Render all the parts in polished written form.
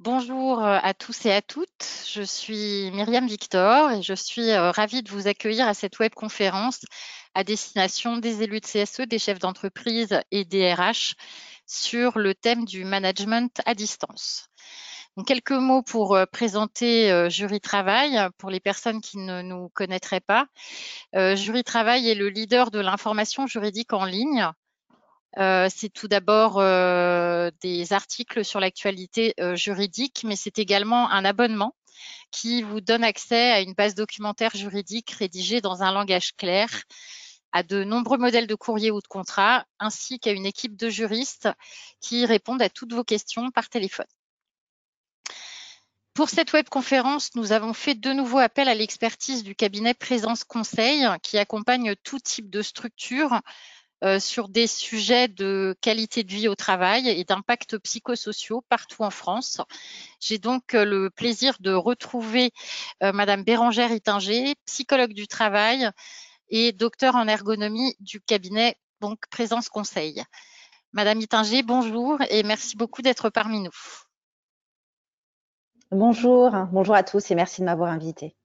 Bonjour à tous et à toutes, je suis Myriam Victor et je suis ravie de vous accueillir à cette webconférence à destination des élus de CSE, des chefs d'entreprise et des RH sur le thème du management à distance. Donc, quelques mots pour présenter Jury Travail pour les personnes qui ne nous connaîtraient pas. Jury Travail est le leader de l'information juridique en ligne. C'est tout d'abord des articles sur l'actualité juridique, mais c'est également un abonnement qui vous donne accès à une base documentaire juridique rédigée dans un langage clair, à de nombreux modèles de courrier ou de contrat, ainsi qu'à une équipe de juristes qui répondent à toutes vos questions par téléphone. Pour cette webconférence, nous avons fait de nouveau appel à l'expertise du cabinet Présence Conseil qui accompagne tout type de structure sur des sujets de qualité de vie au travail et d'impact psychosociaux partout en France. J'ai donc le plaisir de retrouver Madame Bérangère Ittinger, psychologue du travail et docteur en ergonomie du cabinet donc Présence Conseil. Madame Ittinger, bonjour et merci beaucoup d'être parmi nous. Bonjour, bonjour à tous et merci de m'avoir invitée.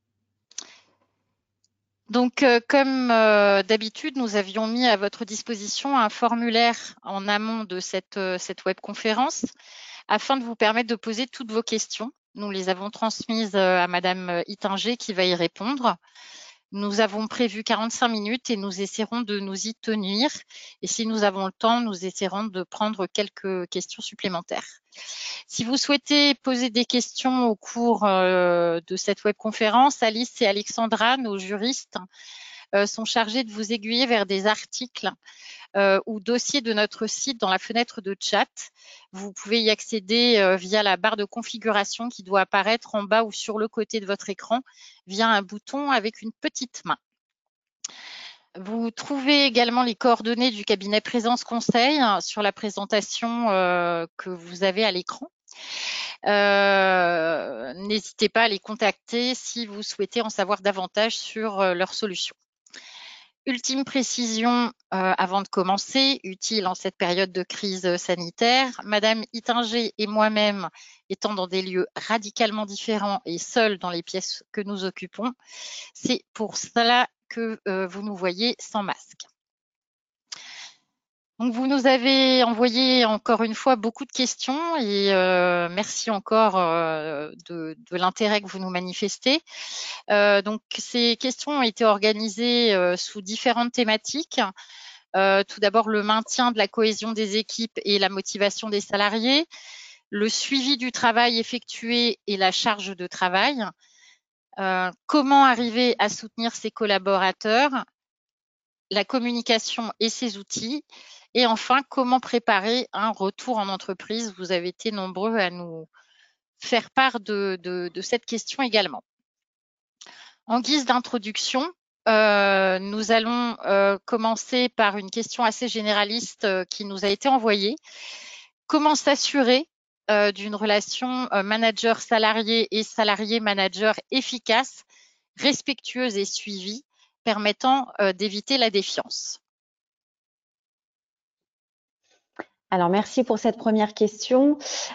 Donc, comme d'habitude, nous avions mis à votre disposition un formulaire en amont de cette webconférence afin de vous permettre de poser toutes vos questions. Nous les avons transmises à Madame Ittinger qui va y répondre. Nous avons prévu 45 minutes et nous essaierons de nous y tenir. Et si nous avons le temps, nous essaierons de prendre quelques questions supplémentaires. Si vous souhaitez poser des questions au cours de cette webconférence, Alice et Alexandra, nos juristes, sont chargés de vous aiguiller vers des articles ou dossiers de notre site dans la fenêtre de chat. Vous pouvez y accéder via la barre de configuration qui doit apparaître en bas ou sur le côté de votre écran via un bouton avec une petite main. Vous trouvez également les coordonnées du cabinet Présence Conseil sur la présentation que vous avez à l'écran. N'hésitez pas à les contacter si vous souhaitez en savoir davantage sur leurs solutions. Ultime précision avant de commencer, utile en cette période de crise sanitaire, Madame Ittinger et moi-même étant dans des lieux radicalement différents et seuls dans les pièces que nous occupons, c'est pour cela que vous nous voyez sans masque. Donc, vous nous avez envoyé encore une fois beaucoup de questions et merci encore de l'intérêt que vous nous manifestez. Donc, ces questions ont été organisées sous différentes thématiques. Tout d'abord, le maintien de la cohésion des équipes et la motivation des salariés, le suivi du travail effectué et la charge de travail, comment arriver à soutenir ses collaborateurs, la communication et ses outils, et enfin, comment préparer un retour en entreprise. Vous avez été nombreux à nous faire part de cette question également. En guise d'introduction, nous allons commencer par une question assez généraliste qui nous a été envoyée. Comment s'assurer d'une relation manager-salarié et salarié-manager efficace, respectueuse et suivie, permettant d'éviter la défiance? Alors, merci pour cette première question.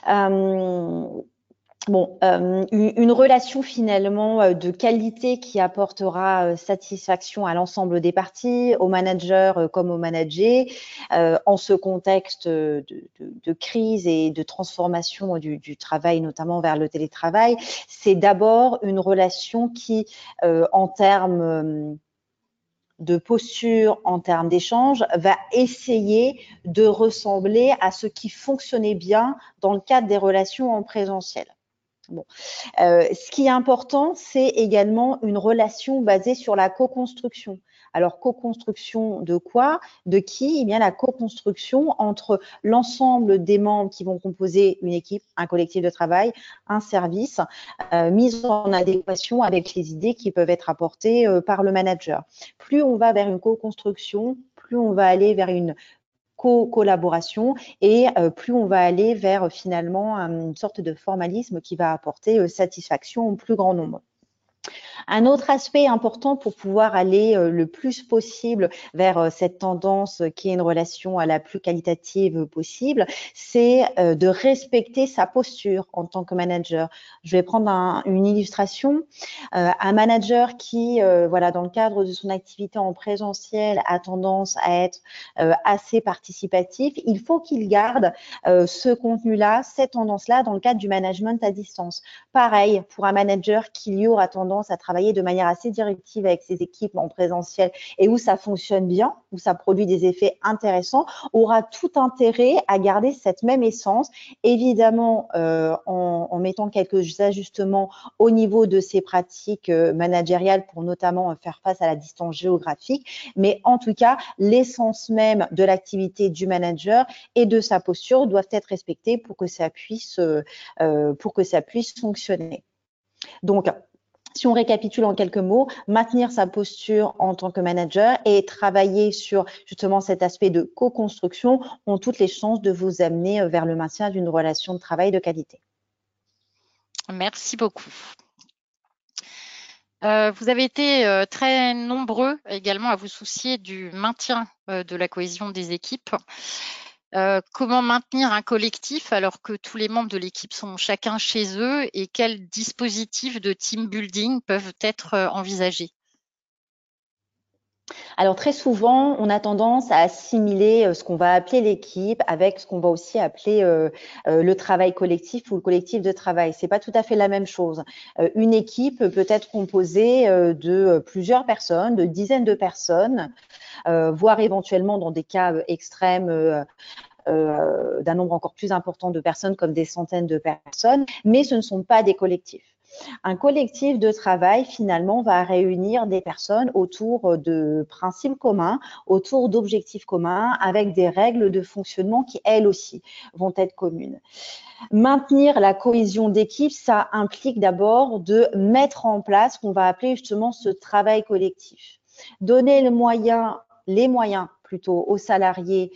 Une relation finalement de qualité qui apportera satisfaction à l'ensemble des parties, aux managers comme aux managers, en ce contexte de crise et de transformation du travail, notamment vers le télétravail, c'est d'abord une relation qui, en termes de posture, en termes d'échange, va essayer de ressembler à ce qui fonctionnait bien dans le cadre des relations en présentiel. Bon. Ce qui est important, c'est également une relation basée sur la co-construction. Alors, co-construction de quoi? De qui? Eh bien, la co-construction entre l'ensemble des membres qui vont composer une équipe, un collectif de travail, un service, mise en adéquation avec les idées qui peuvent être apportées par le manager. Plus on va vers une co-construction, plus on va aller vers une collaboration et plus on va aller vers finalement une sorte de formalisme qui va apporter satisfaction au plus grand nombre. Un autre aspect important pour pouvoir aller le plus possible vers cette tendance qui est une relation à la plus qualitative possible, c'est de respecter sa posture en tant que manager. Je vais prendre une illustration. Un manager qui, voilà, dans le cadre de son activité en présentiel, a tendance à être assez participatif, il faut qu'il garde ce contenu-là, cette tendance-là dans le cadre du management à distance. Pareil, pour un manager qui lui aura tendance à travailler de manière assez directive avec ses équipes en présentiel et où ça fonctionne bien, où ça produit des effets intéressants, aura tout intérêt à garder cette même essence, évidemment en mettant quelques ajustements au niveau de ses pratiques managériales pour notamment faire face à la distance géographique, mais en tout cas, l'essence même de l'activité du manager et de sa posture doivent être respectées pour que ça puisse fonctionner. Donc, si on récapitule en quelques mots, maintenir sa posture en tant que manager et travailler sur justement cet aspect de co-construction ont toutes les chances de vous amener vers le maintien d'une relation de travail de qualité. Merci beaucoup. Vous avez été très nombreux également à vous soucier du maintien de la cohésion des équipes. Comment maintenir un collectif alors que tous les membres de l'équipe sont chacun chez eux et quels dispositifs de team building peuvent être envisagés? Alors très souvent, on a tendance à assimiler ce qu'on va appeler l'équipe avec ce qu'on va aussi appeler le travail collectif ou le collectif de travail. C'est pas tout à fait la même chose. Une équipe peut être composée de plusieurs personnes, de dizaines de personnes, voire éventuellement dans des cas extrêmes d'un nombre encore plus important de personnes comme des centaines de personnes, mais ce ne sont pas des collectifs. Un collectif de travail, finalement, va réunir des personnes autour de principes communs, autour d'objectifs communs, avec des règles de fonctionnement qui, elles aussi, vont être communes. Maintenir la cohésion d'équipe, ça implique d'abord de mettre en place ce qu'on va appeler justement ce travail collectif. Donner les moyens plutôt aux salariés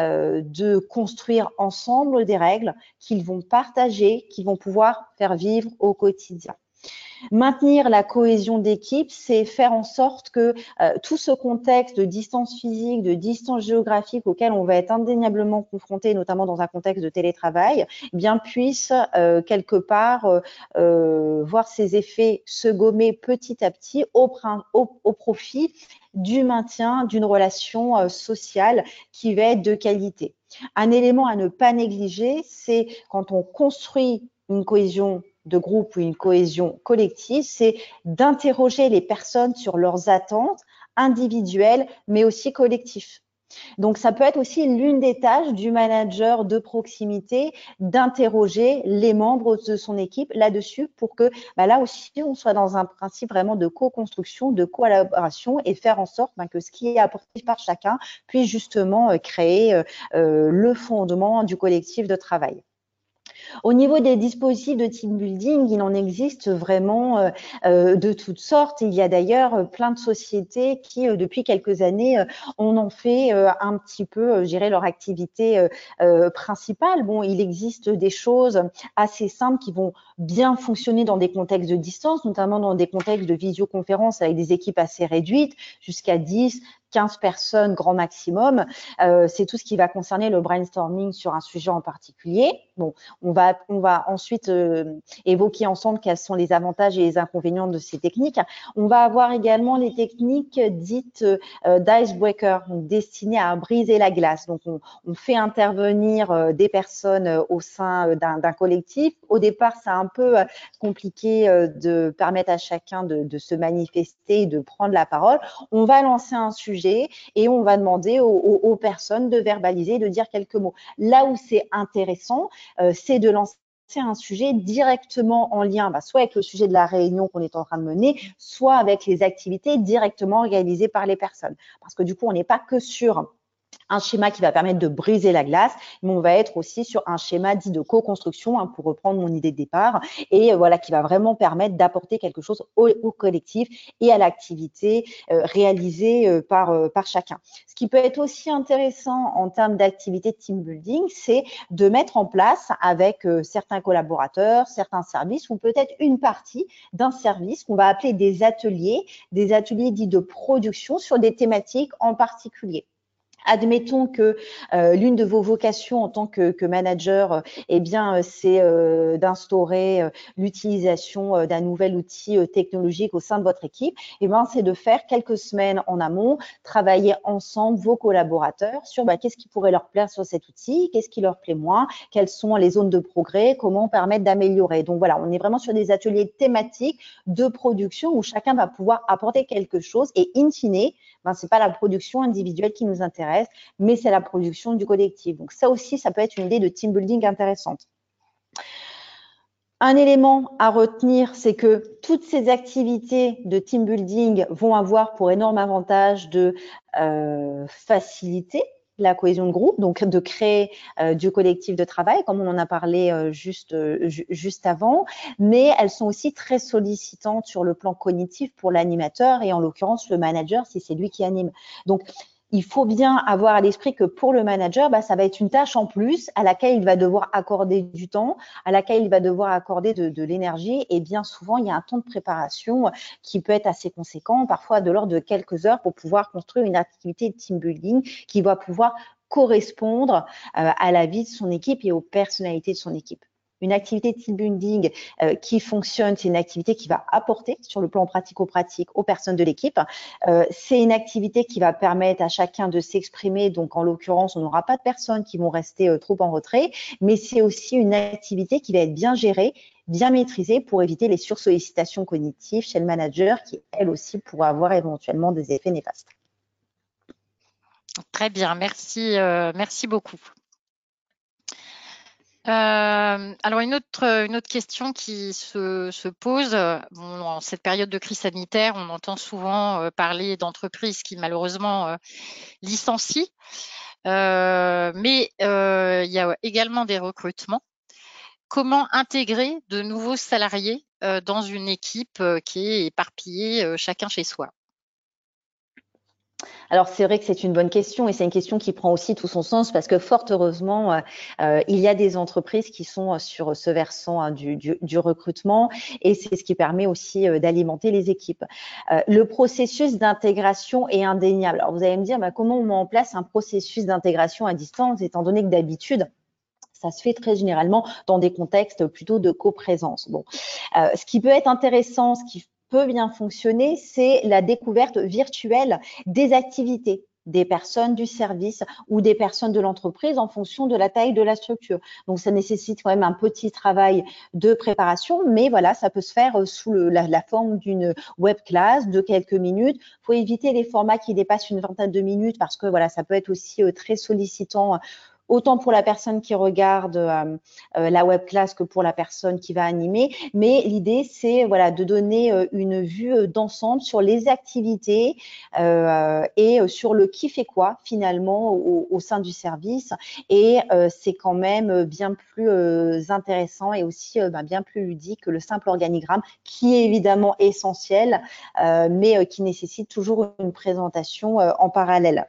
de construire ensemble des règles qu'ils vont partager, qu'ils vont pouvoir faire vivre au quotidien. Maintenir la cohésion d'équipe, c'est faire en sorte que tout ce contexte de distance physique, de distance géographique auquel on va être indéniablement confronté, notamment dans un contexte de télétravail, eh bien puisse quelque part voir ses effets se gommer petit à petit au profit du maintien d'une relation sociale qui va être de qualité. Un élément à ne pas négliger, c'est quand on construit une cohésion de groupe ou une cohésion collective, c'est d'interroger les personnes sur leurs attentes individuelles, mais aussi collectives. Donc, ça peut être aussi l'une des tâches du manager de proximité d'interroger les membres de son équipe là-dessus pour que là aussi, on soit dans un principe vraiment de co-construction, de collaboration et faire en sorte que ce qui est apporté par chacun puisse justement créer le fondement du collectif de travail. Au niveau des dispositifs de team building, il en existe vraiment de toutes sortes. Il y a d'ailleurs plein de sociétés qui, depuis quelques années, on en fait un petit peu, je dirais, leur activité principale. Bon, il existe des choses assez simples qui vont bien fonctionner dans des contextes de distance, notamment dans des contextes de visioconférence avec des équipes assez réduites, jusqu'à 10, 15 personnes grand maximum. C'est tout ce qui va concerner le brainstorming sur un sujet en particulier. Bon, on va ensuite évoquer ensemble quels sont les avantages et les inconvénients de ces techniques. On va avoir également les techniques dites d'icebreaker, destinées à briser la glace. Donc, on fait intervenir des personnes au sein d'un collectif. Au départ, c'est un peu compliqué de permettre à chacun de se manifester, de prendre la parole. On va lancer un sujet et on va demander aux personnes de verbaliser, de dire quelques mots. Là où c'est intéressant, c'est de lancer un sujet directement en lien, soit avec le sujet de la réunion qu'on est en train de mener, soit avec les activités directement réalisées par les personnes. Parce que du coup, on n'est pas que sur un schéma qui va permettre de briser la glace, mais on va être aussi sur un schéma dit de co-construction, hein, pour reprendre mon idée de départ, et voilà, qui va vraiment permettre d'apporter quelque chose au collectif et à l'activité réalisée par chacun. Ce qui peut être aussi intéressant en termes d'activité de team building, c'est de mettre en place avec certains collaborateurs, certains services, ou peut-être une partie d'un service qu'on va appeler des ateliers dits de production sur des thématiques en particulier. Admettons que l'une de vos vocations en tant que manager, c'est d'instaurer l'utilisation d'un nouvel outil technologique au sein de votre équipe. C'est de faire quelques semaines en amont, travailler ensemble vos collaborateurs sur qu'est-ce qui pourrait leur plaire sur cet outil, qu'est-ce qui leur plaît moins, quelles sont les zones de progrès, comment permettre d'améliorer. Donc voilà, on est vraiment sur des ateliers thématiques de production où chacun va pouvoir apporter quelque chose et in fine, c'est pas la production individuelle qui nous intéresse, mais c'est la production du collectif. Donc ça aussi, ça peut être une idée de team building intéressante. Un élément à retenir, c'est que toutes ces activités de team building vont avoir pour énorme avantage de faciliter la cohésion de groupe, donc de créer du collectif de travail, comme on en a parlé juste avant, mais elles sont aussi très sollicitantes sur le plan cognitif pour l'animateur et en l'occurrence le manager si c'est lui qui anime. Donc, il faut bien avoir à l'esprit que pour le manager, ça va être une tâche en plus à laquelle il va devoir accorder du temps, à laquelle il va devoir accorder de l'énergie. Et bien souvent, il y a un temps de préparation qui peut être assez conséquent, parfois de l'ordre de quelques heures pour pouvoir construire une activité de team building qui va pouvoir correspondre à la vie de son équipe et aux personnalités de son équipe. Une activité de team building qui fonctionne, c'est une activité qui va apporter sur le plan pratico-pratique aux personnes de l'équipe. C'est une activité qui va permettre à chacun de s'exprimer. Donc, en l'occurrence, on n'aura pas de personnes qui vont rester trop en retrait, mais c'est aussi une activité qui va être bien gérée, bien maîtrisée pour éviter les sursollicitations cognitives chez le manager qui, elle aussi, pourra avoir éventuellement des effets néfastes. Très bien, merci beaucoup. Alors une autre question qui se pose, en cette période de crise sanitaire, on entend souvent parler d'entreprises qui malheureusement licencient, mais il y a également des recrutements. Comment intégrer de nouveaux salariés dans une équipe qui est éparpillée chacun chez soi? Alors, c'est vrai que c'est une bonne question et c'est une question qui prend aussi tout son sens parce que fort heureusement, il y a des entreprises qui sont sur ce versant du recrutement et c'est ce qui permet aussi d'alimenter les équipes. Le processus d'intégration est indéniable. Alors, vous allez me dire, comment on met en place un processus d'intégration à distance étant donné que d'habitude, ça se fait très généralement dans des contextes plutôt de coprésence. Bon, ce qui peut être intéressant, ce qui peut bien fonctionner, c'est la découverte virtuelle des activités des personnes du service ou des personnes de l'entreprise en fonction de la taille de la structure. Donc, ça nécessite quand même un petit travail de préparation, mais voilà, ça peut se faire sous la forme d'une web class de quelques minutes. Il faut éviter les formats qui dépassent une vingtaine de minutes parce que voilà, ça peut être aussi très sollicitant autant pour la personne qui regarde la web class que pour la personne qui va animer. Mais l'idée, c'est voilà, de donner une vue d'ensemble sur les activités et sur le qui fait quoi finalement au sein du service. Et c'est quand même bien plus intéressant et aussi bien plus ludique que le simple organigramme qui est évidemment essentiel, mais qui nécessite toujours une présentation en parallèle.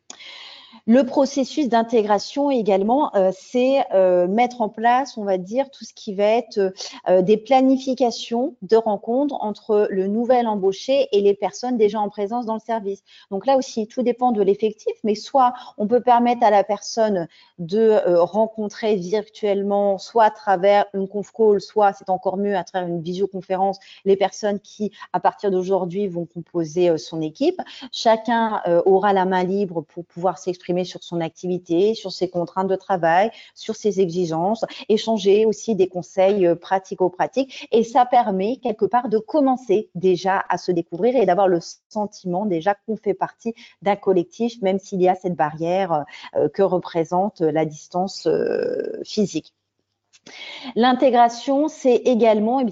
Le processus d'intégration également, c'est mettre en place, on va dire, tout ce qui va être des planifications de rencontres entre le nouvel embauché et les personnes déjà en présence dans le service. Donc là aussi, tout dépend de l'effectif, mais soit on peut permettre à la personne de rencontrer virtuellement, soit à travers une conf call, soit c'est encore mieux à travers une visioconférence, les personnes qui, à partir d'aujourd'hui, vont composer son équipe. Chacun aura la main libre pour pouvoir s'exprimer sur son activité, sur ses contraintes de travail, sur ses exigences, échanger aussi des conseils pratico-pratiques. Et ça permet quelque part de commencer déjà à se découvrir et d'avoir le sentiment déjà qu'on fait partie d'un collectif, même s'il y a cette barrière que représente la distance physique. L'intégration, c'est également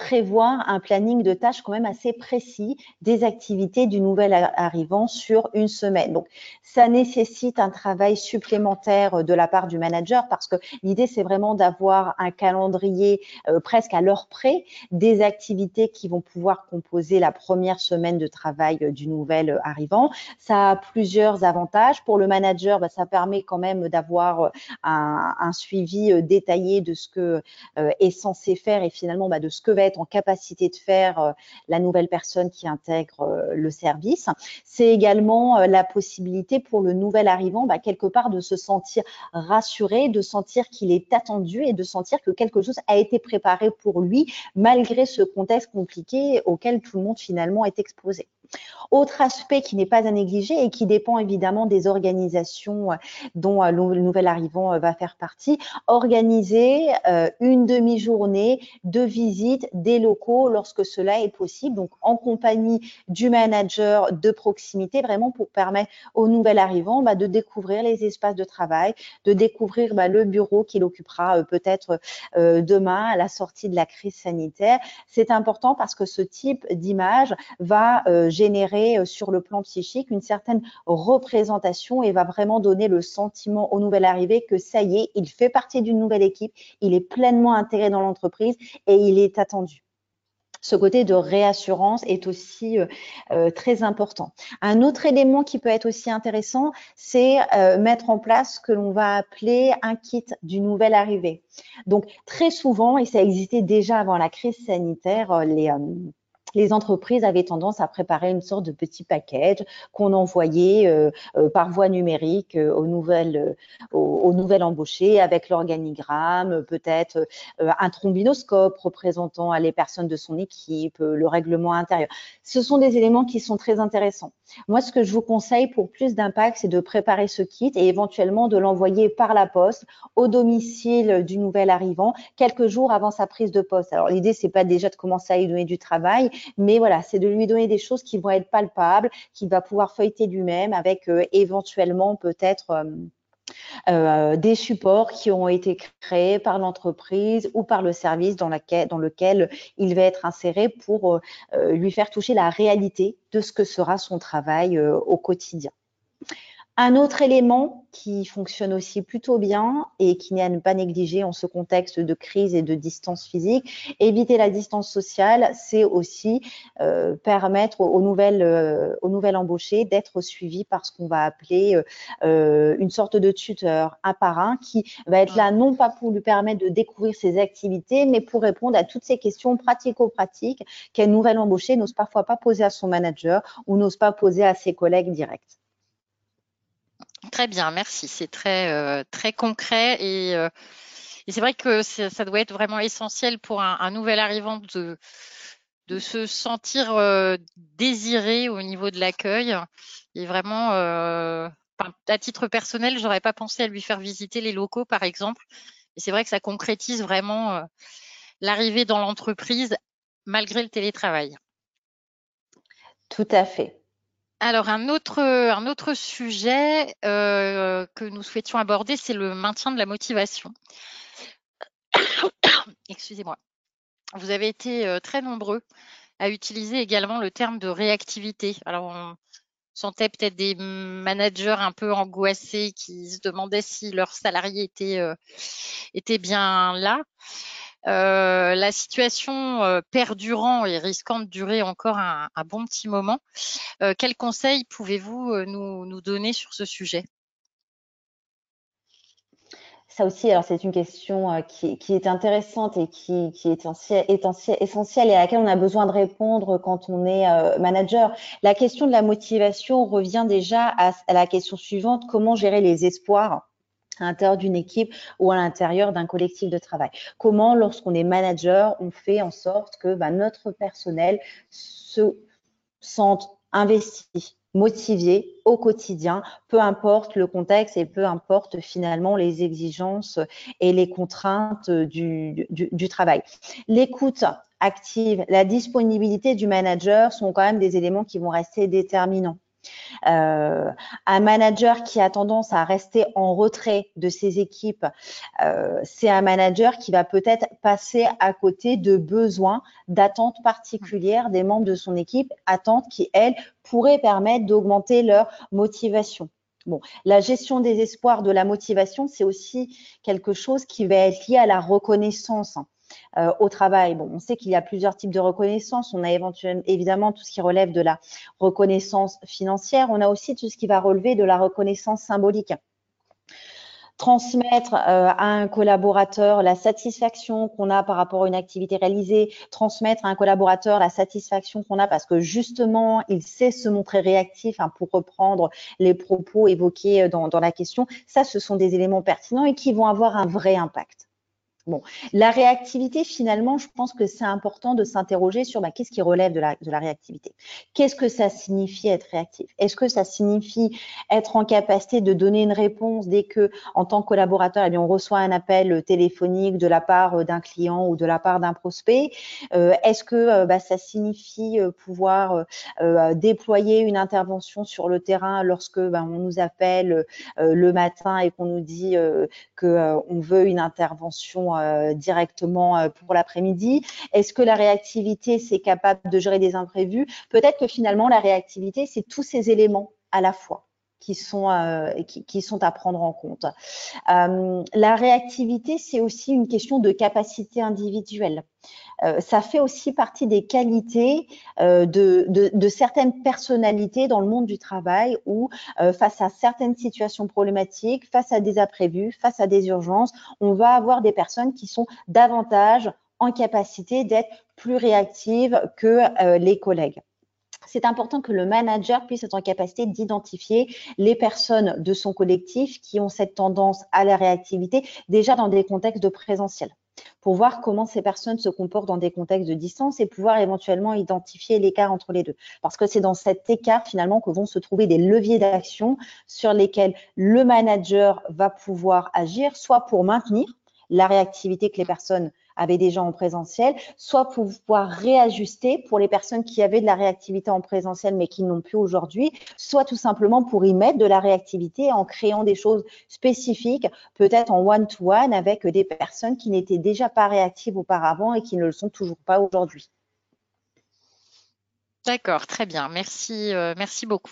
prévoir un planning de tâches quand même assez précis des activités du nouvel arrivant sur une semaine. Donc, ça nécessite un travail supplémentaire de la part du manager parce que l'idée, c'est vraiment d'avoir un calendrier presque à l'heure près des activités qui vont pouvoir composer la première semaine de travail du nouvel arrivant. Ça a plusieurs avantages. Pour le manager, ça permet quand même d'avoir un suivi détaillé de ce que est censé faire et finalement de ce que va être en capacité de faire la nouvelle personne qui intègre le service. C'est également la possibilité pour le nouvel arrivant quelque part de se sentir rassuré, de sentir qu'il est attendu et de sentir que quelque chose a été préparé pour lui malgré ce contexte compliqué auquel tout le monde finalement est exposé. Autre aspect qui n'est pas à négliger et qui dépend évidemment des organisations dont le nouvel arrivant va faire partie, organiser une demi-journée de visite des locaux lorsque cela est possible, donc en compagnie du manager de proximité, vraiment pour permettre au nouvel arrivant de découvrir les espaces de travail, de découvrir le bureau qu'il occupera peut-être demain à la sortie de la crise sanitaire. C'est important parce que ce type d'image va générer sur le plan psychique une certaine représentation et va vraiment donner le sentiment au nouvel arrivé que ça y est, il fait partie d'une nouvelle équipe, il est pleinement intégré dans l'entreprise et il est attendu. Ce côté de réassurance est aussi très important. Un autre élément qui peut être aussi intéressant, c'est mettre en place ce que l'on va appeler un kit du nouvel arrivé. Donc, très souvent, et ça existait déjà avant la crise sanitaire, les entreprises avaient tendance à préparer une sorte de petit package qu'on envoyait par voie numérique aux nouvelles embauchées avec l'organigramme, peut-être un trombinoscope représentant les personnes de son équipe, le règlement intérieur. Ce sont des éléments qui sont très intéressants. Moi, ce que je vous conseille pour plus d'impact, c'est de préparer ce kit et éventuellement de l'envoyer par la poste au domicile du nouvel arrivant quelques jours avant sa prise de poste. Alors, l'idée, c'est pas déjà de commencer à lui donner du travail, mais voilà, c'est de lui donner des choses qui vont être palpables, qu'il va pouvoir feuilleter lui-même avec éventuellement peut-être des supports qui ont été créés par l'entreprise ou par le service dans lequel il va être inséré pour lui faire toucher la réalité de ce que sera son travail au quotidien. Un autre élément qui fonctionne aussi plutôt bien et qui n'est à ne pas négliger en ce contexte de crise et de distance physique, éviter la distance sociale, c'est aussi permettre aux nouvelles embauchées d'être suivies par ce qu'on va appeler une sorte de tuteur, un parrain, qui va être là non pas pour lui permettre de découvrir ses activités, mais pour répondre à toutes ces questions pratico-pratiques qu'une nouvelle embauchée n'ose parfois pas poser à son manager ou n'ose pas poser à ses collègues directs. Très bien, merci. C'est très concret et c'est vrai que ça doit être vraiment essentiel pour un nouvel arrivant de se sentir désiré au niveau de l'accueil. Et vraiment, à titre personnel, j'aurais pas pensé à lui faire visiter les locaux, par exemple. Et c'est vrai que ça concrétise vraiment l'arrivée dans l'entreprise malgré le télétravail. Tout à fait. Alors, un autre sujet que nous souhaitions aborder, c'est le maintien de la motivation. Excusez-moi. Vous avez été très nombreux à utiliser également le terme de réactivité. Alors, on sentait peut-être des managers un peu angoissés qui se demandaient si leurs salariés étaient bien là. La situation perdurant et risquant de durer encore un bon petit moment. Quels conseils pouvez-vous nous donner sur ce sujet? Ça aussi, alors c'est une question qui est intéressante et qui est essentielle et à laquelle on a besoin de répondre quand on est manager. La question de la motivation revient déjà à la question suivante, comment gérer les espoirs à l'intérieur d'une équipe ou à l'intérieur d'un collectif de travail. Comment, lorsqu'on est manager, on fait en sorte que notre personnel se sente investi, motivé au quotidien, peu importe le contexte et peu importe finalement les exigences et les contraintes du travail. L'écoute active, la disponibilité du manager sont quand même des éléments qui vont rester déterminants. Un manager qui a tendance à rester en retrait de ses équipes, c'est un manager qui va peut-être passer à côté de besoins, d'attentes particulières des membres de son équipe, attentes qui, elles, pourraient permettre d'augmenter leur motivation. Bon, la gestion des espoirs, de la motivation, c'est aussi quelque chose qui va être lié à la reconnaissance au travail. Bon, on sait qu'il y a plusieurs types de reconnaissance. On a évidemment tout ce qui relève de la reconnaissance financière. On a aussi tout ce qui va relever de la reconnaissance symbolique. Transmettre à un collaborateur la satisfaction qu'on a par rapport à une activité réalisée, transmettre à un collaborateur la satisfaction qu'on a parce que justement, il sait se montrer réactif, pour reprendre les propos évoqués dans la question. Ça, ce sont des éléments pertinents et qui vont avoir un vrai impact. Bon, la réactivité, finalement, je pense que c'est important de s'interroger sur qu'est-ce qui relève de la réactivité. Qu'est-ce que ça signifie être réactif? Est-ce que ça signifie être en capacité de donner une réponse dès que, en tant que collaborateur, on reçoit un appel téléphonique de la part d'un client ou de la part d'un prospect? Est-ce que ça signifie pouvoir déployer une intervention sur le terrain lorsque on nous appelle le matin et qu'on nous dit qu'on veut une intervention directement pour l'après-midi? Est-ce que la réactivité, c'est capable de gérer des imprévus? Peut-être que finalement, la réactivité, c'est tous ces éléments à la fois qui sont à prendre en compte. La réactivité, c'est aussi une question de capacité individuelle. Ça fait aussi partie des qualités de certaines personnalités dans le monde du travail où, face à certaines situations problématiques, face à des imprévus, face à des urgences, on va avoir des personnes qui sont davantage en capacité d'être plus réactives que les collègues. C'est important que le manager puisse être en capacité d'identifier les personnes de son collectif qui ont cette tendance à la réactivité déjà dans des contextes de présentiel, pour voir comment ces personnes se comportent dans des contextes de distance et pouvoir éventuellement identifier l'écart entre les deux. Parce que c'est dans cet écart finalement que vont se trouver des leviers d'action sur lesquels le manager va pouvoir agir, soit pour maintenir la réactivité que les personnes avaient déjà en présentiel, soit pour pouvoir réajuster pour les personnes qui avaient de la réactivité en présentiel mais qui n'ont plus aujourd'hui, soit tout simplement pour y mettre de la réactivité en créant des choses spécifiques, peut-être en one-to-one avec des personnes qui n'étaient déjà pas réactives auparavant et qui ne le sont toujours pas aujourd'hui. D'accord, très bien. Merci, merci beaucoup.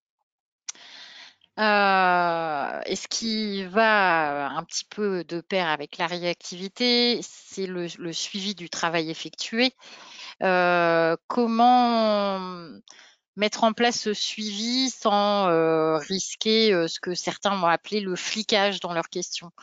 Et ce qui va un petit peu de pair avec la réactivité, c'est le suivi du travail effectué. Comment mettre en place ce suivi sans risquer ce que certains vont appeler le flicage dans leurs questions?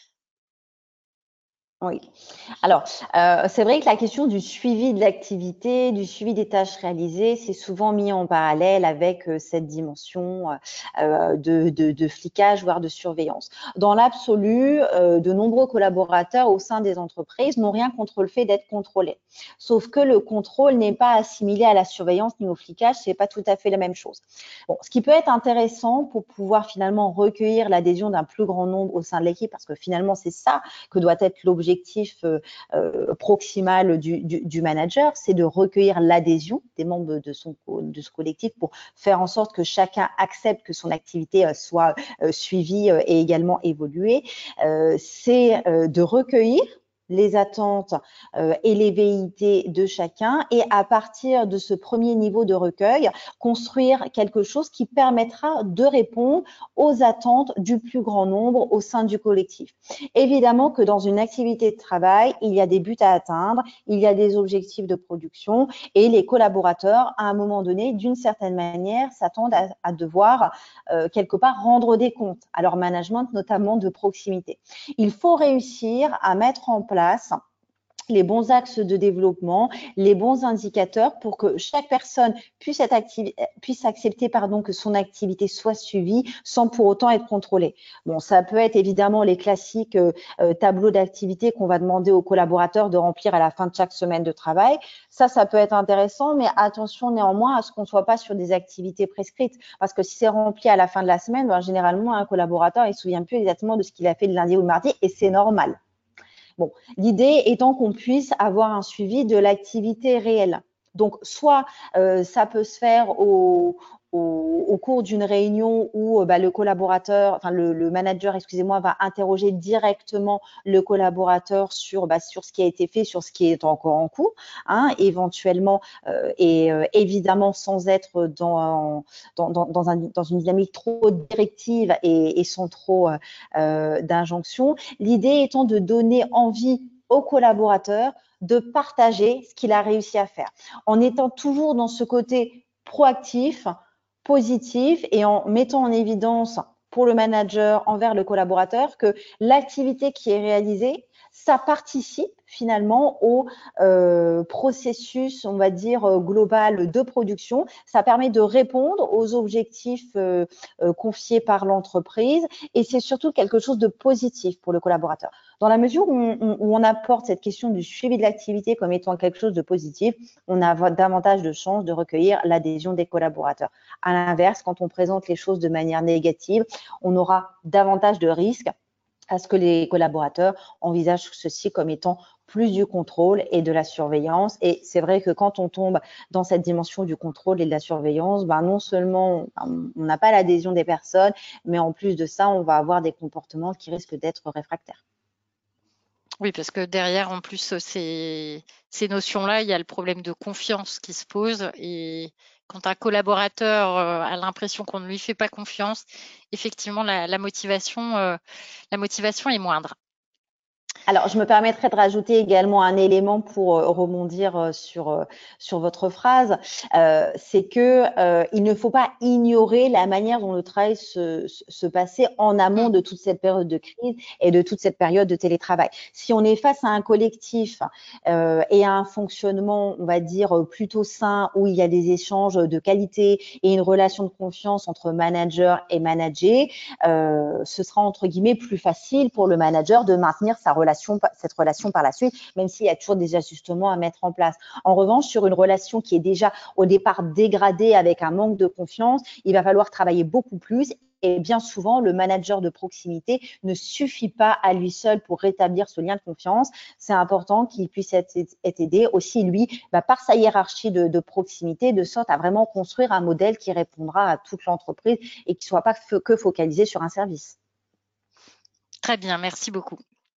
Oui. Alors, c'est vrai que la question du suivi de l'activité, du suivi des tâches réalisées, c'est souvent mis en parallèle avec cette dimension de flicage, voire de surveillance. Dans l'absolu, de nombreux collaborateurs au sein des entreprises n'ont rien contre le fait d'être contrôlés. Sauf que le contrôle n'est pas assimilé à la surveillance ni au flicage, c'est pas tout à fait la même chose. Bon, ce qui peut être intéressant pour pouvoir finalement recueillir l'adhésion d'un plus grand nombre au sein de l'équipe, parce que finalement, c'est ça que doit être l'objectif proximal du manager, c'est de recueillir l'adhésion des membres de ce collectif pour faire en sorte que chacun accepte que son activité soit suivie et également évoluée. C'est de recueillir les attentes et les velléités de chacun et à partir de ce premier niveau de recueil, construire quelque chose qui permettra de répondre aux attentes du plus grand nombre au sein du collectif. Évidemment que dans une activité de travail, il y a des buts à atteindre, il y a des objectifs de production et les collaborateurs, à un moment donné, d'une certaine manière, s'attendent à devoir quelque part rendre des comptes à leur management, notamment de proximité. Il faut réussir à mettre en place les bons axes de développement, les bons indicateurs pour que chaque personne puisse accepter que son activité soit suivie sans pour autant être contrôlée. Bon, ça peut être évidemment les classiques tableaux d'activité qu'on va demander aux collaborateurs de remplir à la fin de chaque semaine de travail. Ça peut être intéressant, mais attention néanmoins à ce qu'on ne soit pas sur des activités prescrites, parce que si c'est rempli à la fin de la semaine, généralement, un collaborateur, il ne se souvient plus exactement de ce qu'il a fait le lundi ou le mardi, et c'est normal. Bon, l'idée étant qu'on puisse avoir un suivi de l'activité réelle. Donc, soit ça peut se faire au au cours d'une réunion où le collaborateur, enfin le manager, excusez-moi, va interroger directement le collaborateur sur ce qui a été fait, sur ce qui est encore en cours, hein, éventuellement, et évidemment sans être dans une dynamique trop directive et sans trop d'injonctions. L'idée étant de donner envie au collaborateur de partager ce qu'il a réussi à faire, en étant toujours dans ce côté proactif, positif et en mettant en évidence pour le manager envers le collaborateur que l'activité qui est réalisée, ça participe finalement au processus, on va dire, global de production. Ça permet de répondre aux objectifs confiés par l'entreprise et c'est surtout quelque chose de positif pour le collaborateur. Dans la mesure où on apporte cette question du suivi de l'activité comme étant quelque chose de positif, on a davantage de chances de recueillir l'adhésion des collaborateurs. À l'inverse, quand on présente les choses de manière négative, on aura davantage de risques à ce que les collaborateurs envisagent ceci comme étant plus du contrôle et de la surveillance. Et c'est vrai que quand on tombe dans cette dimension du contrôle et de la surveillance, non seulement on n'a pas l'adhésion des personnes, mais en plus de ça, on va avoir des comportements qui risquent d'être réfractaires. Oui, parce que derrière, en plus, ces notions-là, il y a le problème de confiance qui se pose. Et quand un collaborateur a l'impression qu'on ne lui fait pas confiance, effectivement, la motivation est moindre. Alors, je me permettrai de rajouter également un élément pour rebondir sur votre phrase, c'est que il ne faut pas ignorer la manière dont le travail se passait en amont de toute cette période de crise et de toute cette période de télétravail. Si on est face à un collectif et à un fonctionnement, on va dire, plutôt sain, où il y a des échanges de qualité et une relation de confiance entre manager et managé, ce sera entre guillemets plus facile pour le manager de maintenir cette relation par la suite, même s'il y a toujours des ajustements à mettre en place. En revanche, sur une relation qui est déjà au départ dégradée avec un manque de confiance, il va falloir travailler beaucoup plus. Et bien souvent, le manager de proximité ne suffit pas à lui seul pour rétablir ce lien de confiance. C'est important qu'il puisse être aidé aussi, lui, par sa hiérarchie de proximité, de sorte à vraiment construire un modèle qui répondra à toute l'entreprise et qui ne soit pas que focalisé sur un service. Très bien, merci beaucoup.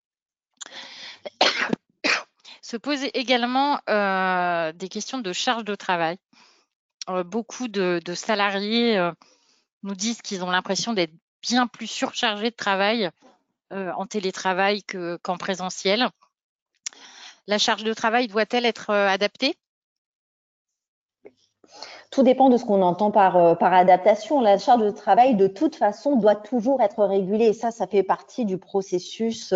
Se poser également des questions de charge de travail. Beaucoup de salariés nous disent qu'ils ont l'impression d'être bien plus surchargés de travail en télétravail qu'en présentiel. La charge de travail doit-elle être adaptée ? Tout dépend de ce qu'on entend par adaptation. La charge de travail, de toute façon, doit toujours être régulée. Et ça fait partie du processus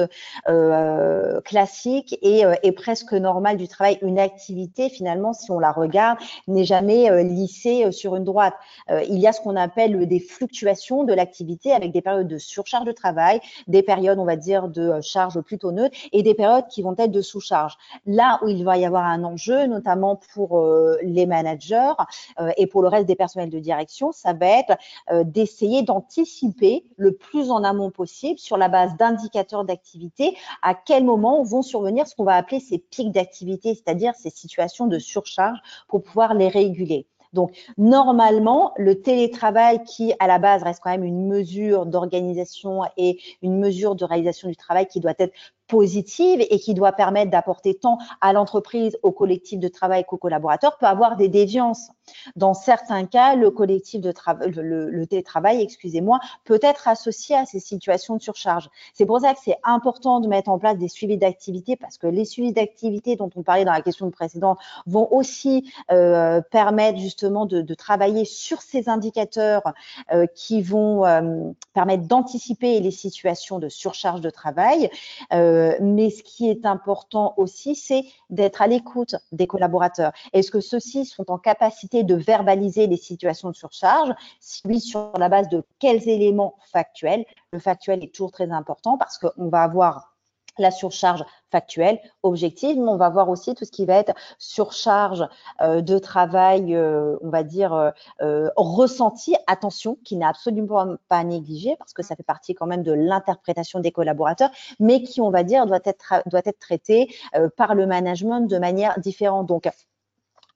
classique et presque normal du travail. Une activité, finalement, si on la regarde, n'est jamais lissée sur une droite. Il y a ce qu'on appelle des fluctuations de l'activité avec des périodes de surcharge de travail, des périodes, on va dire, de charge plutôt neutre et des périodes qui vont être de sous-charge. Là où il va y avoir un enjeu, notamment pour les managers, et pour le reste des personnels de direction, ça va être d'essayer d'anticiper le plus en amont possible sur la base d'indicateurs d'activité à quel moment vont survenir ce qu'on va appeler ces pics d'activité, c'est-à-dire ces situations de surcharge pour pouvoir les réguler. Donc, normalement, le télétravail qui, à la base, reste quand même une mesure d'organisation et une mesure de réalisation du travail qui doit être positive et qui doit permettre d'apporter tant à l'entreprise, au collectif de travail qu'aux collaborateurs, peut avoir des déviances. Dans certains cas, le collectif de travail, le télétravail, excusez-moi, peut être associé à ces situations de surcharge. C'est pour ça que c'est important de mettre en place des suivis d'activité parce que les suivis d'activité dont on parlait dans la question précédente vont aussi permettre justement de travailler sur ces indicateurs qui vont permettre d'anticiper les situations de surcharge de travail. Mais ce qui est important aussi, c'est d'être à l'écoute des collaborateurs. Est-ce que ceux-ci sont en capacité de verbaliser les situations de surcharge? Si oui, sur la base de quels éléments factuels? Le factuel est toujours très important parce qu'on va avoir la surcharge factuelle, objective, mais on va voir aussi tout ce qui va être surcharge de travail, on va dire, ressenti, attention, qui n'est absolument pas négligé parce que ça fait partie quand même de l'interprétation des collaborateurs, mais qui, on va dire, doit être traité par le management de manière différente. Donc,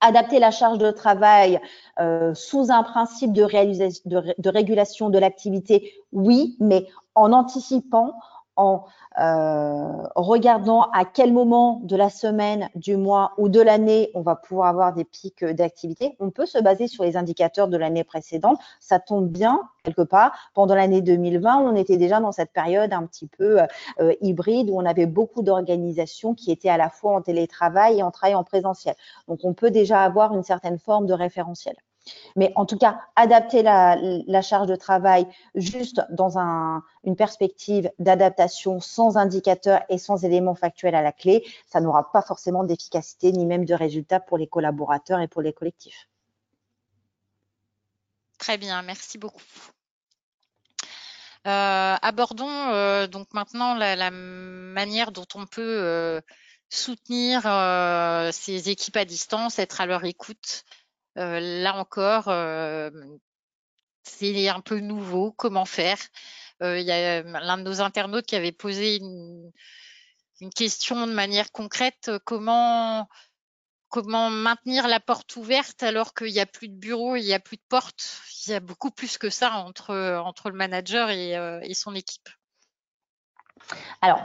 Adapter la charge de travail sous un principe de régulation de l'activité, oui, mais en anticipant, en regardant à quel moment de la semaine, du mois ou de l'année on va pouvoir avoir des pics d'activité. On peut se baser sur les indicateurs de l'année précédente. Ça tombe bien, quelque part. Pendant l'année 2020, on était déjà dans cette période un petit peu hybride où on avait beaucoup d'organisations qui étaient à la fois en télétravail et en travail en présentiel. Donc, on peut déjà avoir une certaine forme de référentiel. Mais en tout cas, adapter la charge de travail juste dans une perspective d'adaptation sans indicateur et sans éléments factuels à la clé, ça n'aura pas forcément d'efficacité ni même de résultat pour les collaborateurs et pour les collectifs. Très bien, merci beaucoup. Abordons donc maintenant la manière dont on peut soutenir ces équipes à distance, être à leur écoute. Là encore, c'est un peu nouveau. Comment faire? Il y a l'un de nos internautes qui avait posé une question de manière concrète. Comment maintenir la porte ouverte alors qu'il n'y a plus de bureau, il n'y a plus de porte? Il y a beaucoup plus que ça entre le manager et son équipe. Alors,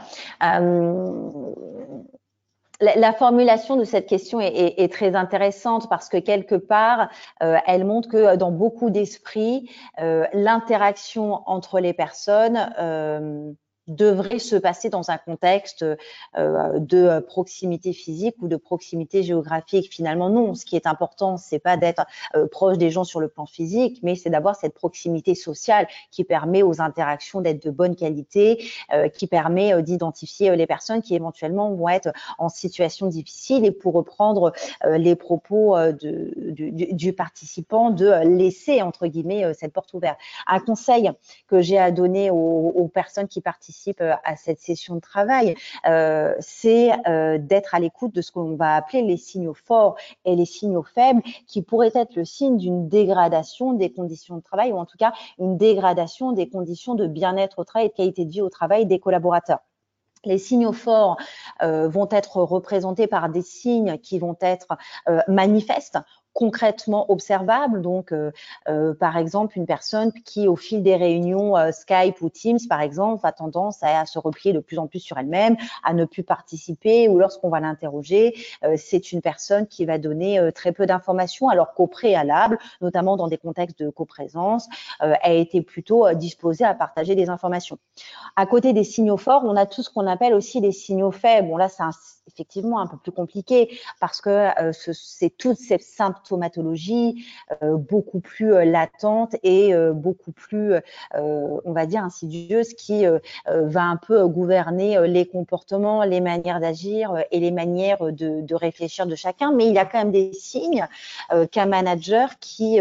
la formulation de cette question est très intéressante parce que quelque part, elle montre que dans beaucoup d'esprits, l'interaction entre les personnes devrait se passer dans un contexte de proximité physique ou de proximité géographique. Finalement, non. Ce qui est important, c'est pas d'être proche des gens sur le plan physique, mais c'est d'avoir cette proximité sociale qui permet aux interactions d'être de bonne qualité, qui permet d'identifier les personnes qui éventuellement vont être en situation difficile. Et pour reprendre les propos du participant, de laisser entre guillemets cette porte ouverte. Un conseil que j'ai à donner aux personnes qui participent à cette session de travail, c'est d'être à l'écoute de ce qu'on va appeler les signaux forts et les signaux faibles, qui pourraient être le signe d'une dégradation des conditions de travail, ou en tout cas une dégradation des conditions de bien-être au travail et de qualité de vie au travail des collaborateurs. Les signaux forts vont être représentés par des signes qui vont être manifestes, concrètement observables. Donc, par exemple, une personne qui, au fil des réunions Skype ou Teams, par exemple, a tendance à se replier de plus en plus sur elle-même, à ne plus participer, ou lorsqu'on va l'interroger, c'est une personne qui va donner très peu d'informations, alors qu'au préalable, notamment dans des contextes de coprésence, elle était plutôt disposée à partager des informations. À côté des signaux forts, on a tout ce qu'on appelle aussi les signaux faibles. Bon, là, c'est effectivement un peu plus compliqué parce que c'est toutes ces symptomatologies beaucoup plus latentes et beaucoup plus, on va dire, insidieuses qui va un peu gouverner les comportements, les manières d'agir et les manières de réfléchir de chacun. Mais il y a quand même des signes qu'un manager qui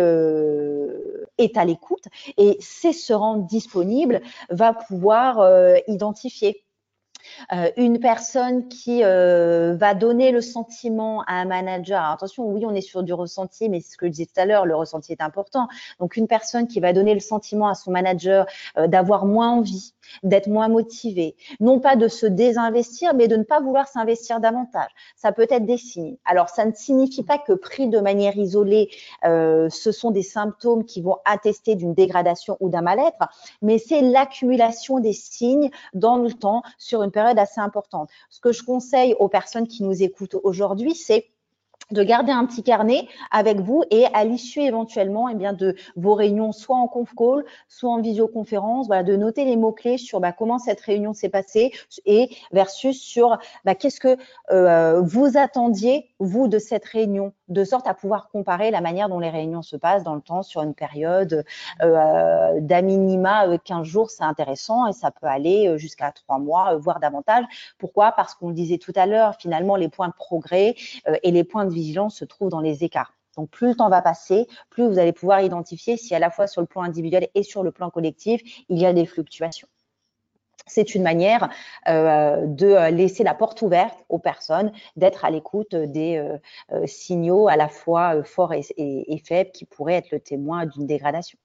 est à l'écoute et sait se rendre disponible va pouvoir identifier. Une personne qui va donner le sentiment à un manager. Alors, attention, oui, on est sur du ressenti, mais c'est ce que je disais tout à l'heure, le ressenti est important. Donc, une personne qui va donner le sentiment à son manager d'avoir moins envie, d'être moins motivé, non pas de se désinvestir, mais de ne pas vouloir s'investir davantage. Ça peut être des signes. Alors, ça ne signifie pas que pris de manière isolée, ce sont des symptômes qui vont attester d'une dégradation ou d'un mal-être, mais c'est l'accumulation des signes dans le temps sur une période assez importante. Ce que je conseille aux personnes qui nous écoutent aujourd'hui, c'est de garder un petit carnet avec vous et à l'issue éventuellement de vos réunions, soit en conf call, soit en visioconférence, voilà, de noter les mots-clés sur comment cette réunion s'est passée et versus sur qu'est-ce que vous attendiez, vous, de cette réunion, de sorte à pouvoir comparer la manière dont les réunions se passent dans le temps sur une période d'à minima 15 jours, c'est intéressant et ça peut aller jusqu'à 3 mois, voire davantage. Pourquoi? Parce qu'on le disait tout à l'heure, finalement, les points de progrès et les points de vigilance se trouvent dans les écarts. Donc, plus le temps va passer, plus vous allez pouvoir identifier si à la fois sur le plan individuel et sur le plan collectif, il y a des fluctuations. C'est une manière de laisser la porte ouverte aux personnes, d'être à l'écoute des signaux à la fois forts et faibles qui pourraient être le témoin d'une dégradation.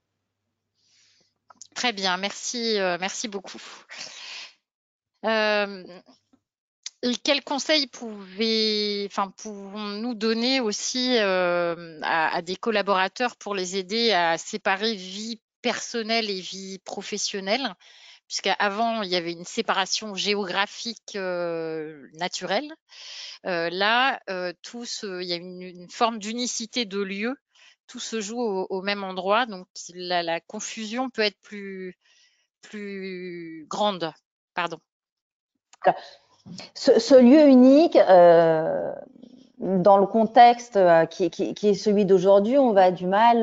Très bien, merci beaucoup. Et quels conseils pouvons-nous donner aussi à des collaborateurs pour les aider à séparer vie personnelle et vie professionnelle? Puisqu'avant, il y avait une séparation géographique naturelle. Là, il y a une forme d'unicité de lieu. Tout se joue au même endroit, donc la confusion peut être plus grande. Pardon. Ce lieu unique, dans le contexte qui est celui d'aujourd'hui, on va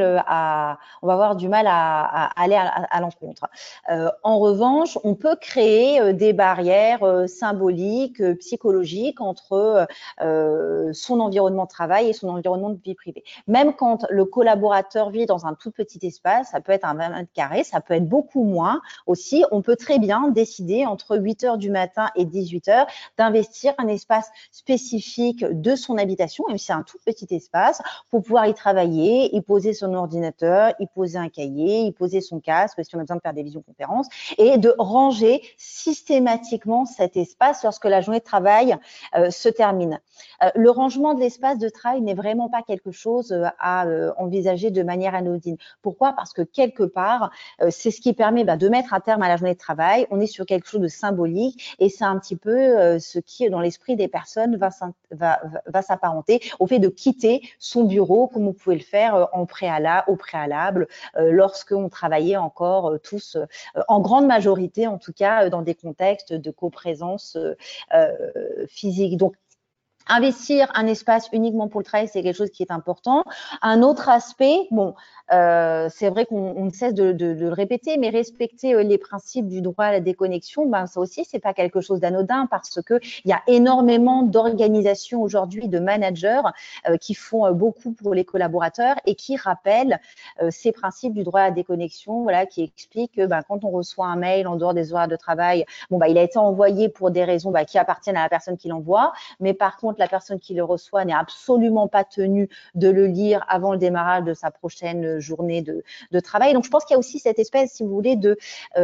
avoir du mal à aller à l'encontre. En revanche, on peut créer des barrières symboliques, psychologiques entre son environnement de travail et son environnement de vie privée. Même quand le collaborateur vit dans un tout petit espace, ça peut être un 20 mètres carrés, ça peut être beaucoup moins aussi, on peut très bien décider entre 8 heures du matin et 18 heures d'investir un espace spécifique de son habitation, même si c'est un tout petit espace, pour pouvoir y travailler, y poser son ordinateur, y poser un cahier, y poser son casque si on a besoin de faire des visioconférences, et de ranger systématiquement cet espace lorsque la journée de travail se termine. Le rangement de l'espace de travail n'est vraiment pas quelque chose à envisager de manière anodine. Pourquoi? Parce que quelque part, c'est ce qui permet de mettre un terme à la journée de travail. On est sur quelque chose de symbolique et c'est un petit peu ce qui, dans l'esprit des personnes, va s'apparenter au fait de quitter son bureau, comme on pouvait le faire au préalable, lorsqu'on travaillait encore tous, en grande majorité en tout cas, dans des contextes de coprésence physique. Donc, investir un espace uniquement pour le travail, c'est quelque chose qui est important. Un autre aspect, c'est vrai qu'on ne cesse de le répéter, mais respecter les principes du droit à la déconnexion, ça aussi, c'est pas quelque chose d'anodin parce que il y a énormément d'organisations aujourd'hui, de managers qui font beaucoup pour les collaborateurs et qui rappellent ces principes du droit à la déconnexion, voilà, qui expliquent que quand on reçoit un mail en dehors des horaires de travail, il a été envoyé pour des raisons qui appartiennent à la personne qui l'envoie, mais par contre, la personne qui le reçoit n'est absolument pas tenue de le lire avant le démarrage de sa prochaine journée de travail. Donc, je pense qu'il y a aussi cette espèce, si vous voulez, de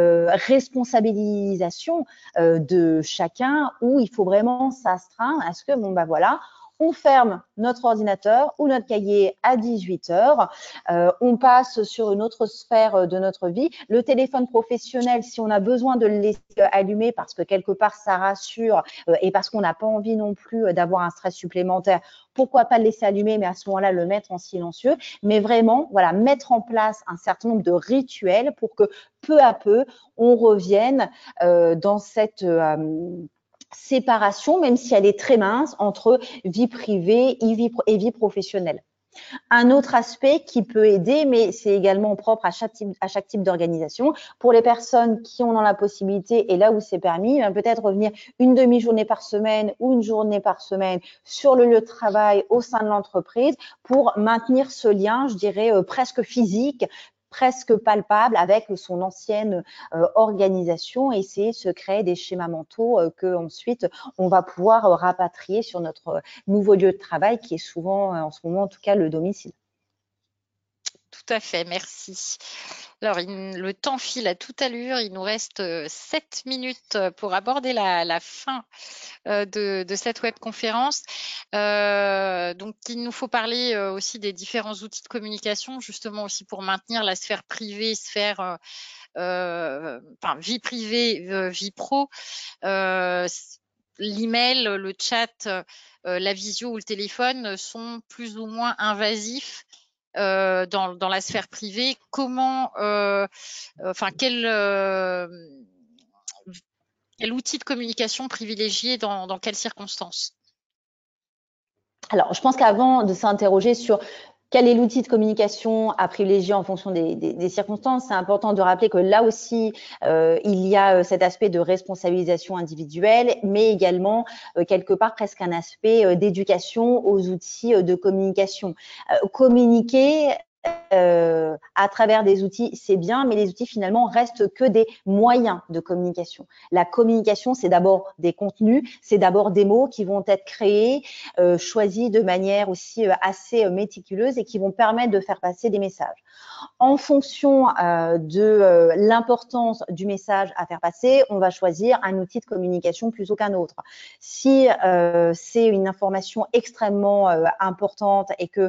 responsabilisation de chacun où il faut vraiment s'astreindre à ce que, voilà, on ferme notre ordinateur ou notre cahier à 18 heures, on passe sur une autre sphère de notre vie. Le téléphone professionnel, si on a besoin de le laisser allumé parce que quelque part ça rassure et parce qu'on n'a pas envie non plus d'avoir un stress supplémentaire, pourquoi pas le laisser allumé, mais à ce moment-là, le mettre en silencieux. Mais vraiment, voilà, mettre en place un certain nombre de rituels pour que peu à peu, on revienne dans cette séparation, même si elle est très mince, entre vie privée et vie professionnelle. Un autre aspect qui peut aider, mais c'est également propre à chaque type d'organisation, pour les personnes qui en ont la possibilité et là où c'est permis, peut-être revenir une demi-journée par semaine ou une journée par semaine sur le lieu de travail au sein de l'entreprise pour maintenir ce lien, je dirais, presque physique, presque palpable avec son ancienne organisation et essayer de se créer des schémas mentaux que ensuite on va pouvoir rapatrier sur notre nouveau lieu de travail qui est souvent en ce moment en tout cas le domicile. Tout à fait, merci. Alors, le temps file à toute allure. Il nous reste 7 minutes pour aborder la fin de cette webconférence. Donc, il nous faut parler aussi des différents outils de communication, justement aussi pour maintenir la sphère privée, vie privée, vie pro. L'email, le chat, la visio ou le téléphone sont plus ou moins invasifs dans la sphère privée. Quel outil de communication privilégier dans quelles circonstances? Alors, je pense qu'avant de s'interroger sur quel est l'outil de communication à privilégier en fonction des circonstances, c'est important de rappeler que là aussi, il y a cet aspect de responsabilisation individuelle, mais également quelque part presque un aspect d'éducation aux outils de communication. Communiquer à travers des outils, c'est bien, mais les outils finalement restent que des moyens de communication. La communication, c'est d'abord des contenus, c'est d'abord des mots qui vont être créés, choisis de manière aussi assez méticuleuse et qui vont permettre de faire passer des messages. En fonction de l'importance du message à faire passer, on va choisir un outil de communication plutôt qu'un autre. Si c'est une information extrêmement importante et que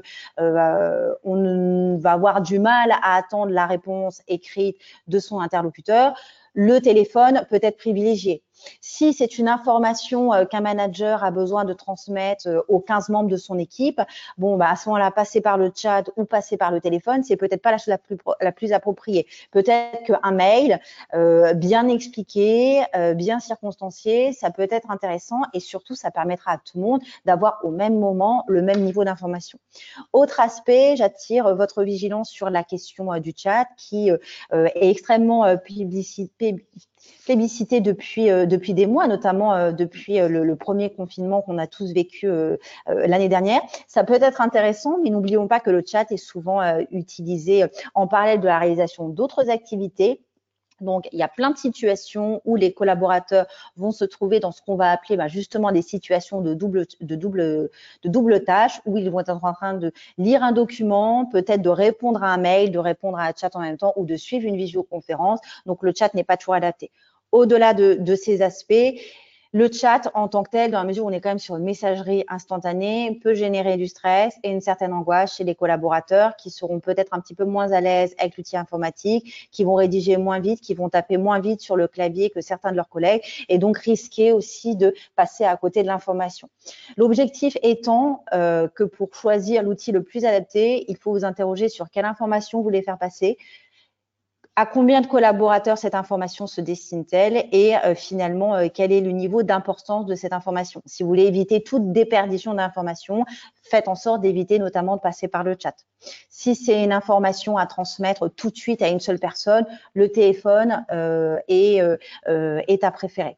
on va avoir du mal à attendre la réponse écrite de son interlocuteur, le téléphone peut être privilégié. Si c'est une information qu'un manager a besoin de transmettre aux 15 membres de son équipe, bon, bah, à ce moment-là, passer par le chat ou passer par le téléphone, c'est peut-être pas la chose la plus appropriée. Peut-être qu'un mail bien expliqué, bien circonstancié, ça peut être intéressant et surtout, ça permettra à tout le monde d'avoir au même moment le même niveau d'information. Autre aspect, j'attire votre vigilance sur la question du chat qui est extrêmement plébiscité depuis des mois, notamment depuis le premier confinement qu'on a tous vécu l'année dernière. Ça peut être intéressant, mais n'oublions pas que le chat est souvent utilisé en parallèle de la réalisation d'autres activités. Donc, il y a plein de situations où les collaborateurs vont se trouver dans ce qu'on va appeler justement des situations de double tâche, où ils vont être en train de lire un document, peut-être de répondre à un mail, de répondre à un chat en même temps ou de suivre une visioconférence. Donc, le chat n'est pas toujours adapté. Au-delà de ces aspects, le chat en tant que tel, dans la mesure où on est quand même sur une messagerie instantanée, peut générer du stress et une certaine angoisse chez les collaborateurs qui seront peut-être un petit peu moins à l'aise avec l'outil informatique, qui vont rédiger moins vite, qui vont taper moins vite sur le clavier que certains de leurs collègues et donc risquer aussi de passer à côté de l'information. L'objectif étant que pour choisir l'outil le plus adapté, il faut vous interroger sur quelle information vous voulez faire passer, à combien de collaborateurs cette information se destine-t-elle et finalement, quel est le niveau d'importance de cette information. Si vous voulez éviter toute déperdition d'informations, faites en sorte d'éviter notamment de passer par le chat. Si c'est une information à transmettre tout de suite à une seule personne, le téléphone est à préférer.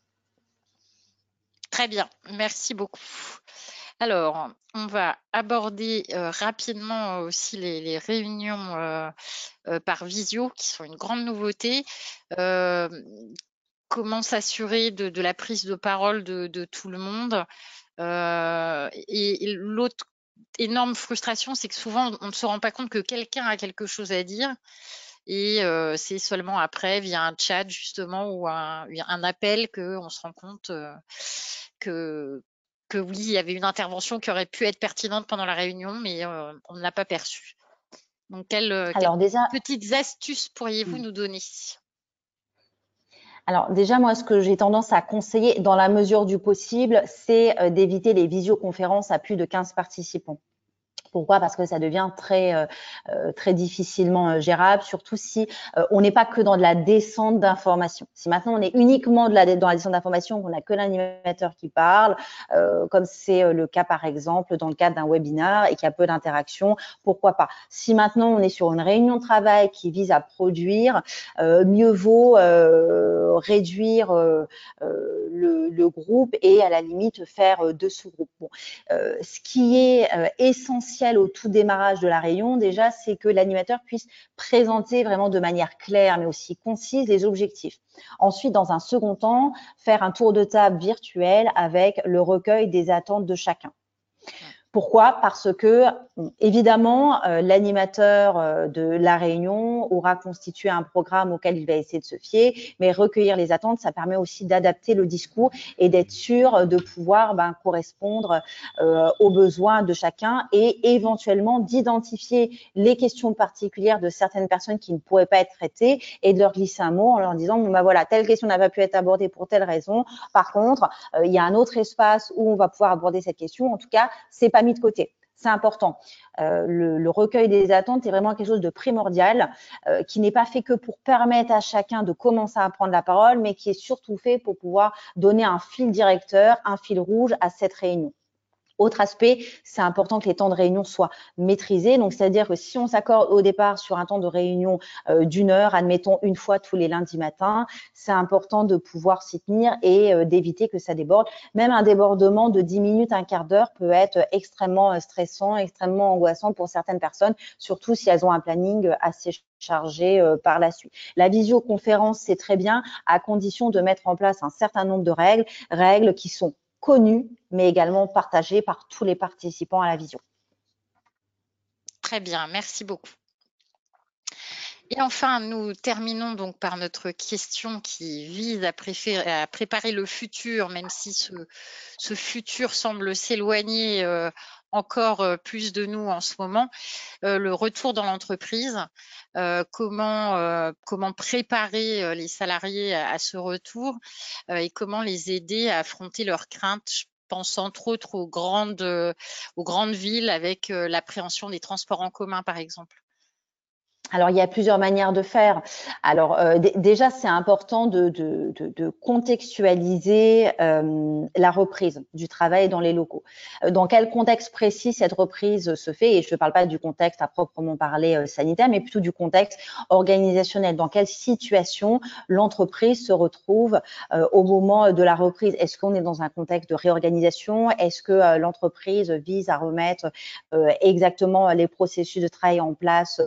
Très bien, merci beaucoup. Alors, on va aborder rapidement aussi les réunions par visio, qui sont une grande nouveauté. Comment s'assurer de la prise de parole de tout le monde. Et l'autre énorme frustration, c'est que souvent, on ne se rend pas compte que quelqu'un a quelque chose à dire. Et c'est seulement après, via un chat justement ou un appel, qu'on se rend compte que oui, il y avait une intervention qui aurait pu être pertinente pendant la réunion, mais on ne l'a pas perçue. Donc, quelles petites astuces pourriez-vous nous donner? Alors déjà, moi, ce que j'ai tendance à conseiller, dans la mesure du possible, c'est d'éviter les visioconférences à plus de 15 participants. Pourquoi? Parce que ça devient très difficilement gérable, surtout si on n'est pas que dans de la descente d'informations. Si maintenant on est uniquement dans la descente d'informations, qu'on n'a que l'animateur qui parle, comme c'est le cas par exemple dans le cadre d'un webinaire et qu'il y a peu d'interaction, pourquoi pas? Si maintenant on est sur une réunion de travail qui vise à produire, mieux vaut réduire le groupe et à la limite faire 2 sous-groupes. Bon, ce qui est essentiel au tout démarrage de la réunion, déjà, c'est que l'animateur puisse présenter vraiment de manière claire, mais aussi concise, les objectifs. Ensuite, dans un second temps, faire un tour de table virtuel avec le recueil des attentes de chacun. Pourquoi? Parce que, évidemment, l'animateur de la réunion aura constitué un programme auquel il va essayer de se fier, mais recueillir les attentes, ça permet aussi d'adapter le discours et d'être sûr de pouvoir correspondre aux besoins de chacun et éventuellement d'identifier les questions particulières de certaines personnes qui ne pourraient pas être traitées et de leur glisser un mot en leur disant bon, voilà, telle question n'a pas pu être abordée pour telle raison. Par contre, il y a un autre espace où on va pouvoir aborder cette question. En tout cas, c'est pas mis de côté. C'est important. Le recueil des attentes est vraiment quelque chose de primordial, qui n'est pas fait que pour permettre à chacun de commencer à prendre la parole, mais qui est surtout fait pour pouvoir donner un fil directeur, un fil rouge à cette réunion. Autre aspect, c'est important que les temps de réunion soient maîtrisés. Donc, c'est-à-dire que si on s'accorde au départ sur un temps de réunion d'1 heure, admettons une fois tous les lundis matins, c'est important de pouvoir s'y tenir et d'éviter que ça déborde. Même un débordement de 10 minutes, un quart d'heure peut être extrêmement stressant, extrêmement angoissant pour certaines personnes, surtout si elles ont un planning assez chargé par la suite. La visioconférence, c'est très bien, à condition de mettre en place un certain nombre de règles qui sont connues, mais également partagées par tous les participants à la visio. Très bien, merci beaucoup. Et enfin, nous terminons donc par notre question qui vise à préparer le futur, même si ce futur semble s'éloigner encore plus de nous en ce moment. Le retour dans l'entreprise, comment préparer les salariés à ce retour et comment les aider à affronter leurs craintes. Je pense entre autres aux grandes villes avec l'appréhension des transports en commun, par exemple. Alors, il y a plusieurs manières de faire. Alors, déjà, c'est important de contextualiser la reprise du travail dans les locaux. Dans quel contexte précis cette reprise se fait? Et je ne parle pas du contexte à proprement parler sanitaire, mais plutôt du contexte organisationnel. Dans quelle situation l'entreprise se retrouve au moment de la reprise? Est-ce qu'on est dans un contexte de réorganisation? Est-ce que l'entreprise vise à remettre exactement les processus de travail en place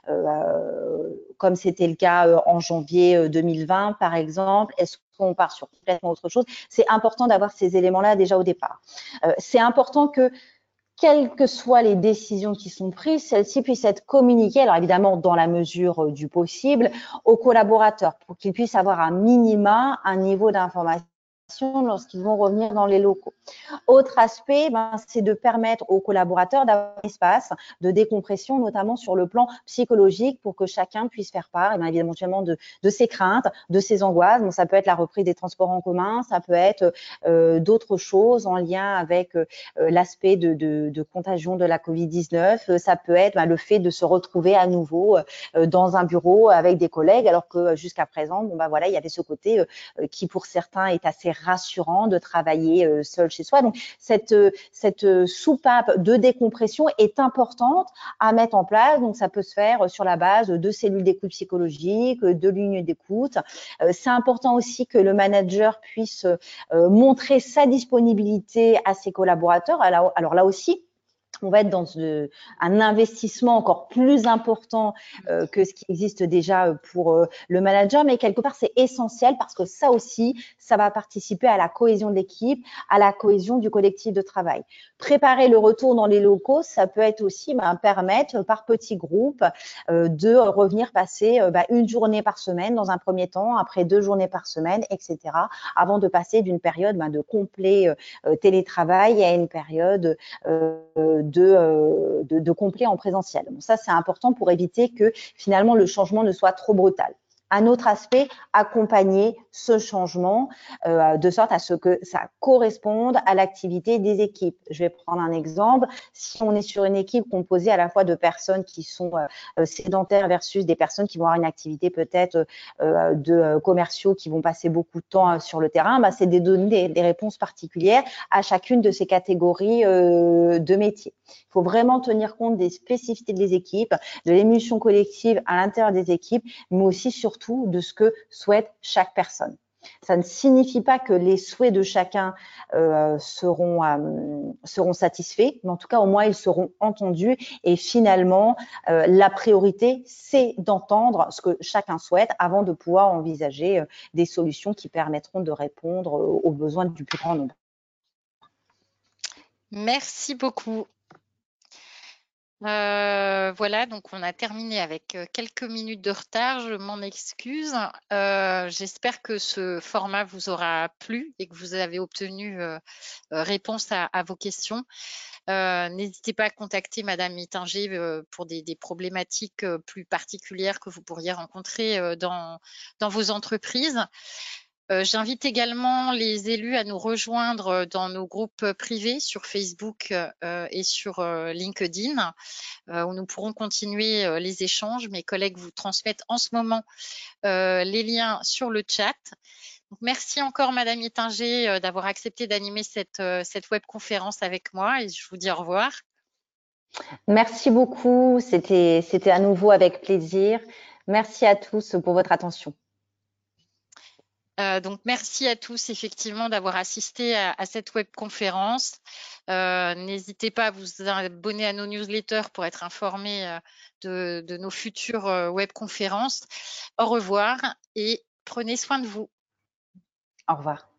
comme c'était le cas en janvier 2020, par exemple? Est-ce qu'on part sur complètement autre chose? C'est important d'avoir ces éléments-là déjà au départ. C'est important que, quelles que soient les décisions qui sont prises, celles-ci puissent être communiquées, alors évidemment dans la mesure du possible, aux collaborateurs pour qu'ils puissent avoir un minima, un niveau d'information lorsqu'ils vont revenir dans les locaux. Autre aspect, c'est de permettre aux collaborateurs d'avoir un espace de décompression, notamment sur le plan psychologique, pour que chacun puisse faire part, éventuellement de ses craintes, de ses angoisses. Donc, ça peut être la reprise des transports en commun, ça peut être d'autres choses en lien avec l'aspect de contagion de la Covid-19. Ça peut être le fait de se retrouver à nouveau dans un bureau avec des collègues, alors que jusqu'à présent, il y avait ce côté qui pour certains est assez rassurant de travailler seul chez soi. Donc, cette soupape de décompression est importante à mettre en place. Donc, ça peut se faire sur la base de cellules d'écoute psychologique, de lignes d'écoute. C'est important aussi que le manager puisse montrer sa disponibilité à ses collaborateurs. Alors là aussi, on va être dans un investissement encore plus important que ce qui existe déjà pour le manager, mais quelque part, c'est essentiel parce que ça aussi, ça va participer à la cohésion de l'équipe, à la cohésion du collectif de travail. Préparer le retour dans les locaux, ça peut être aussi permettre par petits groupes de revenir passer une journée par semaine dans un premier temps, après 2 journées par semaine, etc., avant de passer d'une période de complet télétravail à une période de complet en présentiel. Donc ça, c'est important pour éviter que finalement le changement ne soit trop brutal. Un autre aspect, accompagner ce changement de sorte à ce que ça corresponde à l'activité des équipes. Je vais prendre un exemple. Si on est sur une équipe composée à la fois de personnes qui sont sédentaires versus des personnes qui vont avoir une activité peut-être de commerciaux qui vont passer beaucoup de temps sur le terrain, c'est de donner des réponses particulières à chacune de ces catégories de métiers. Il faut vraiment tenir compte des spécificités des équipes, de l'émulsion collective à l'intérieur des équipes, mais aussi surtout de ce que souhaite chaque personne. Ça ne signifie pas que les souhaits de chacun seront satisfaits, mais en tout cas, au moins, ils seront entendus. Et finalement, la priorité, c'est d'entendre ce que chacun souhaite avant de pouvoir envisager des solutions qui permettront de répondre aux besoins du plus grand nombre. Merci beaucoup. Voilà, donc on a terminé avec quelques minutes de retard, je m'en excuse. J'espère que ce format vous aura plu et que vous avez obtenu réponse à vos questions. N'hésitez pas à contacter Madame Mittinger pour des problématiques plus particulières que vous pourriez rencontrer dans vos entreprises. J'invite également les élus à nous rejoindre dans nos groupes privés sur Facebook et sur LinkedIn, où nous pourrons continuer les échanges. Mes collègues vous transmettent en ce moment les liens sur le chat. Donc, merci encore, Madame Ittinger, d'avoir accepté d'animer cette webconférence avec moi et je vous dis au revoir. Merci beaucoup. C'était à nouveau avec plaisir. Merci à tous pour votre attention. Donc, merci à tous effectivement d'avoir assisté à cette webconférence. N'hésitez pas à vous abonner à nos newsletters pour être informé de nos futures webconférences. Au revoir et prenez soin de vous. Au revoir.